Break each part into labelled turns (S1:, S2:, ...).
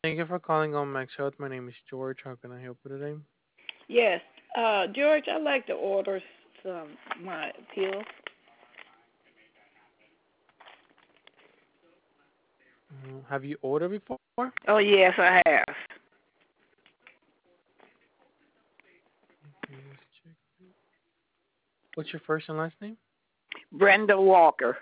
S1: Thank you for calling on Max Health. My name is George. How can I help you today?
S2: Yes. George, I'd like to order some my pills.
S1: Have you ordered before?
S2: Oh yes, I have.
S1: Okay, let's check. What's your first and last name?
S2: Brenda Walker.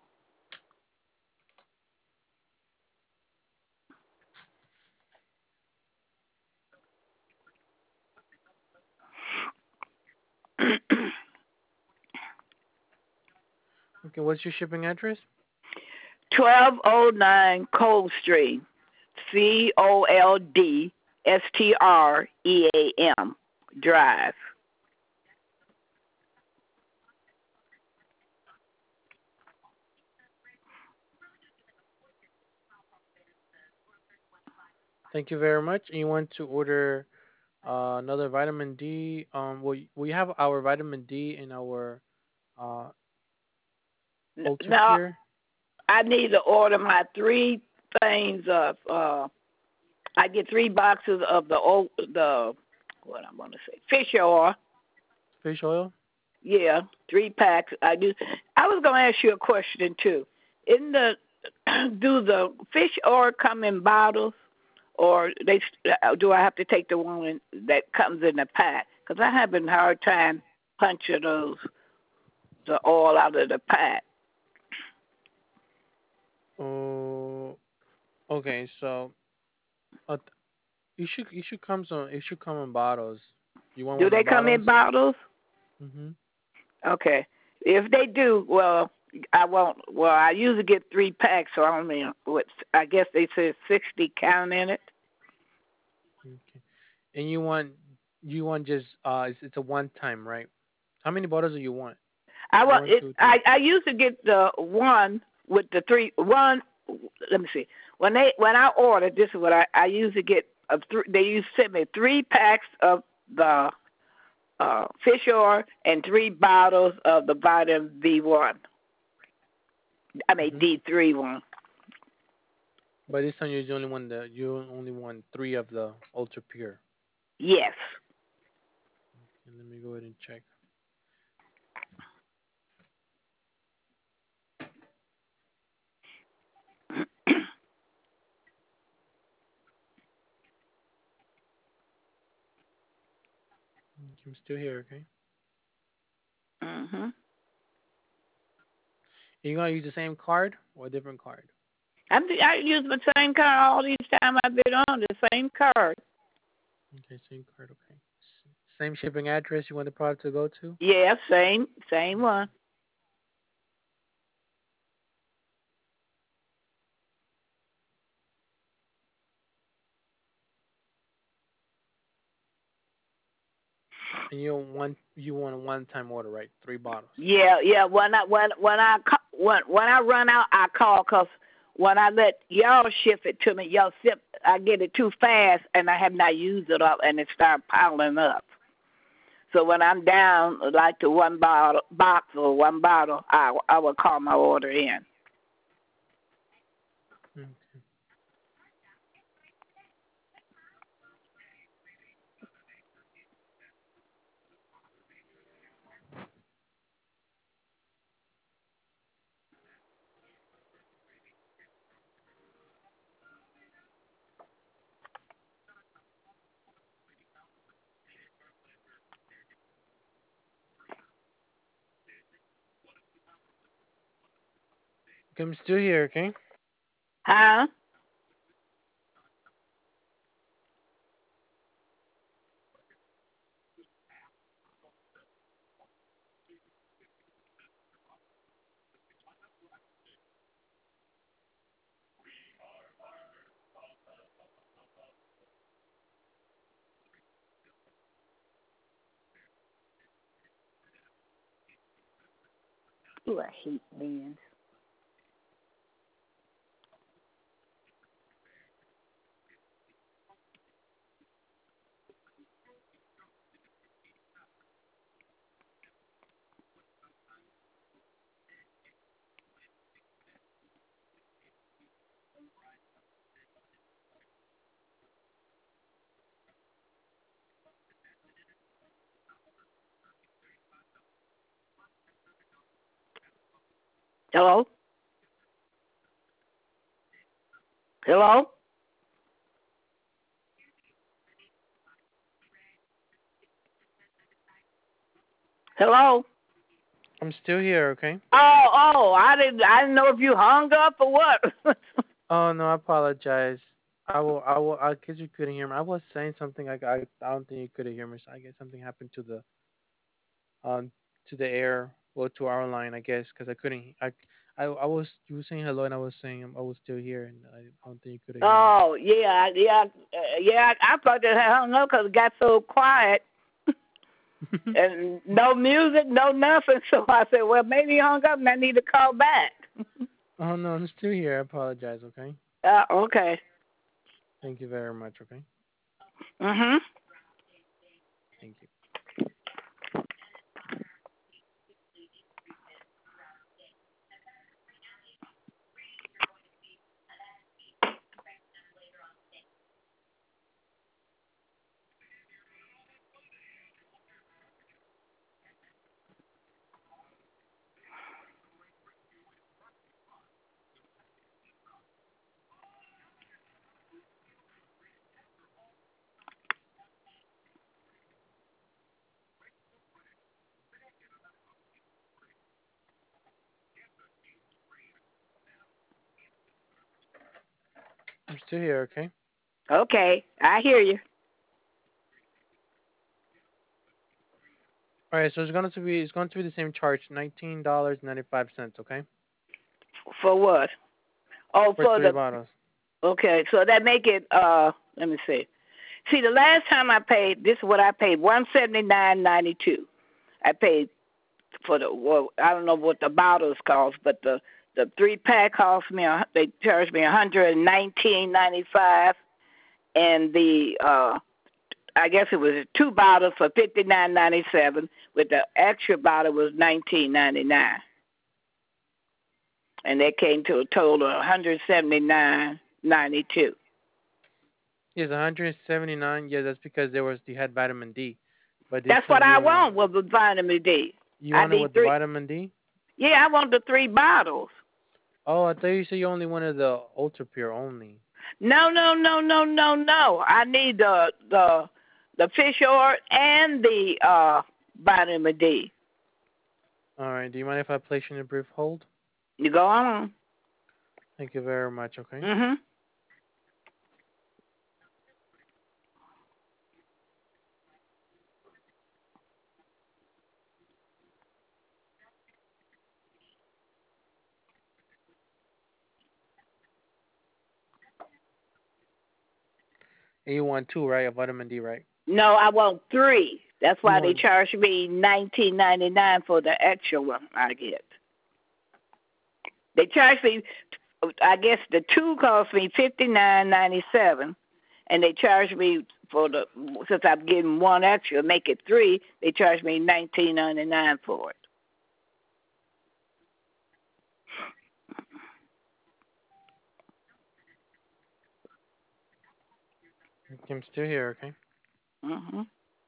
S1: Okay, what's your shipping address?
S2: 1209 Cold Street. COLDSTREAM Drive.
S1: Thank you very much. And you want to order another vitamin D? We have our vitamin D in our uh, Ultra
S2: Now
S1: Pure.
S2: I need to order my three things of. I get 3 boxes of the what I'm gonna say fish oil.
S1: Fish oil.
S2: Yeah, 3 packs. I do. I was gonna ask you a question too. In the do the fish oil come in bottles, or do I have to take the one that comes in the pack? Because I have a hard time punching the oil out of the pack.
S1: Oh, okay. So uh, it should come in bottles. You want
S2: Do
S1: one
S2: they
S1: in
S2: come
S1: bottles?
S2: in bottles?
S1: Mhm.
S2: Okay. If they do, well, I won't. Well, I usually get 3 packs, so I mean, what? I guess they said 60 count in it.
S1: Okay. And you want just it's a one time, right? How many bottles do you want?
S2: I want
S1: One,
S2: it.
S1: two, three.
S2: I used to get the one with the three one. Let me see. When I ordered, this is what I usually get. They used to send me 3 packs of the fish oil and 3 bottles of the vitamin B1. I mean
S1: Mhm.
S2: D3 one.
S1: But this time you only want three of the ultra pure.
S2: Yes.
S1: And let me go ahead and check. I'm still here, okay?
S2: Mhm.
S1: You gonna use the same card or a different card?
S2: I use the same card all these time I've been on the same card.
S1: Okay, same card, okay. Same shipping address you want the product to go to?
S2: Yeah, same one.
S1: And you want a one time order, right? 3 bottles.
S2: Yeah. When I run out, I call, cause when I let y'all ship it to me, y'all ship, I get it too fast, and I have not used it up, and it start piling up. So when I'm down like to one bottle box or one bottle, I will call my order in.
S1: Okay. Okay, I'm still here, okay?
S2: Huh? Ooh, I hate men. Hello? Hello? Hello?
S1: I'm still here, okay?
S2: I didn't know if you hung up or what.
S1: Oh no, I apologize. I guess you couldn't hear me. I was saying something I don't think you could hear me. So I guess something happened um to the air, well, to our line, I guess, because I couldn't. I was you were saying hello, and I was saying I was still here, and I don't think you could hear me.
S2: Oh yeah, yeah, yeah. I thought that I hung up because it got so quiet and no music, no nothing. So I said, well, maybe he hung up and I need to call back.
S1: Oh no, I'm still here. I apologize. Okay.
S2: Okay.
S1: Thank you very much. Okay.
S2: Mhm.
S1: Thank you. I'm still here. Okay.
S2: Okay, I hear you.
S1: All right. So it's going to be the same charge, $19.95. Okay.
S2: For what? Oh,
S1: For
S2: for
S1: three
S2: the.
S1: bottles.
S2: Okay, so that make it. Let me see. See, the last time I paid, this is what I paid: 179.92. I paid for the. Well, I don't know what the bottles cost, but the 3 pack cost me. They charged me 119.95, and the I guess it was 2 bottles for 59.97. With the extra bottle was 19.99, and that came to a total of 179.92.
S1: Yes, 179. Yeah, that's because you had vitamin D, but this
S2: That's what
S1: time
S2: I
S1: you only
S2: want with the vitamin D.
S1: you
S2: I
S1: want it
S2: need
S1: with the
S2: three.
S1: vitamin D.
S2: Yeah, I want the 3 bottles.
S1: Oh, I thought you said you only wanted the ultra pure only.
S2: No, no, no, no, no, no. I need the fish oil and the vitamin D.
S1: All right. Do you mind if I place you in a brief hold?
S2: You go on.
S1: Thank you very much. Okay.
S2: Mhm.
S1: And you want two, right? A vitamin D, right?
S2: No, I want 3. That's
S1: You
S2: why they
S1: want
S2: charge me 19.99 for the extra one I get. They charge me. I guess the 2 cost me 59.97, and they charge me for the since I'm getting one extra, make it 3. They charge me 19.99 for it.
S1: I'm still here. Okay.
S2: Mhm.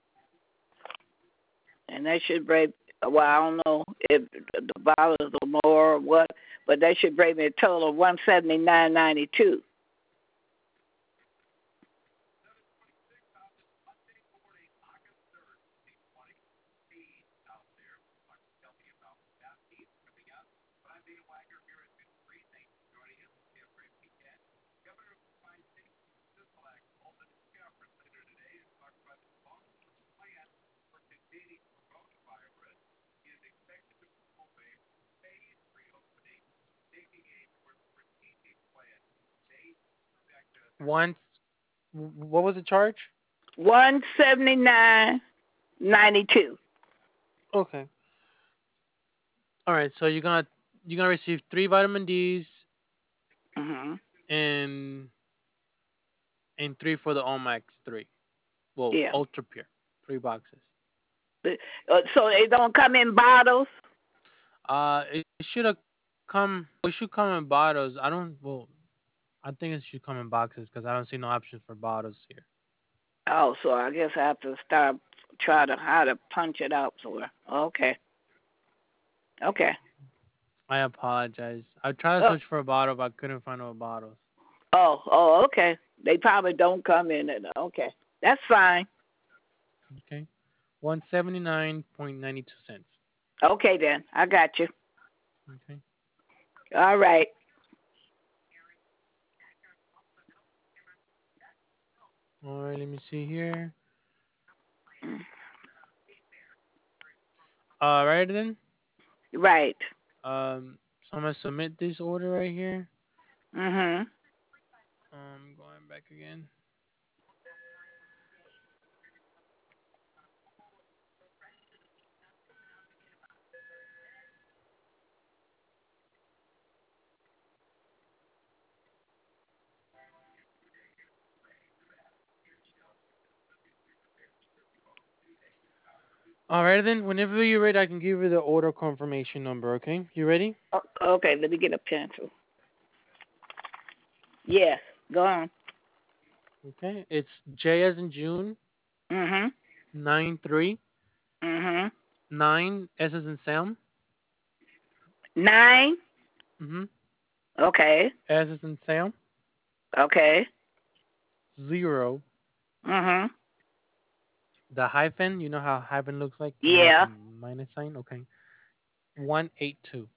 S2: And that should bring. Well, I don't know if the bottles are more or what, but that should bring me a total of 179.92.
S1: Once, what was the charge?
S2: 179.92.
S1: Okay. All right. So you're gonna receive three vitamin Ds
S2: Mhm.
S1: and three for the Omax 3. Well,
S2: Yeah.
S1: ultra pure, 3 boxes.
S2: So it don't come in bottles.
S1: It should have come. Well, it should come in bottles. I don't. Well, I think it should come in boxes because I don't see no option for bottles here.
S2: Oh, so I guess I have to start try to how to punch it out somewhere. Okay. Okay.
S1: I apologize. I tried to
S2: Oh,
S1: search for a bottle, but I couldn't find no bottles.
S2: okay. They probably don't come in it. Okay, that's fine.
S1: Okay. 179.92 cents.
S2: Okay then, I got you.
S1: Okay.
S2: All right.
S1: All right, let me see here. All right then.
S2: Right.
S1: So I'm gonna submit this order right here.
S2: Mhm.
S1: Going back again. All right then. Whenever you're ready, I can give you the order confirmation number. Okay. You ready?
S2: Okay, let me get a pencil. Yes. Go on.
S1: Okay. It's J as in June
S2: Mhm.
S1: 93
S2: Mhm.
S1: 9 S as in Sam.
S2: 9.
S1: Mhm.
S2: Okay.
S1: S as in Sam.
S2: Okay.
S1: 0.
S2: Mhm.
S1: The hyphen. You know how hyphen looks like? Kind of like a
S2: Yeah.
S1: minus sign. Okay. 182.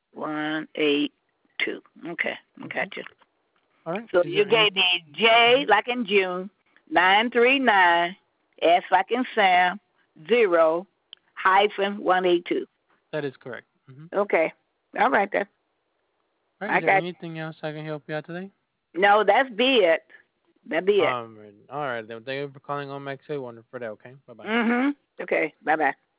S2: 182. Okay. I
S1: Okay.
S2: got you.
S1: All right.
S2: So
S1: Is
S2: you
S1: there
S2: gave
S1: anything?
S2: me J
S1: Mhm.
S2: like in June, 939, S like in Sam, 0, hyphen 182.
S1: That is correct. Mhm.
S2: Okay. All right then.
S1: All right. Is
S2: I
S1: there
S2: got
S1: anything else I can help you out today?
S2: you. No, that's be it. That be it.
S1: All right. Then. Thank you for calling on Max. Wonderful for that. Okay. Bye bye.
S2: Mhm. Okay. Bye bye.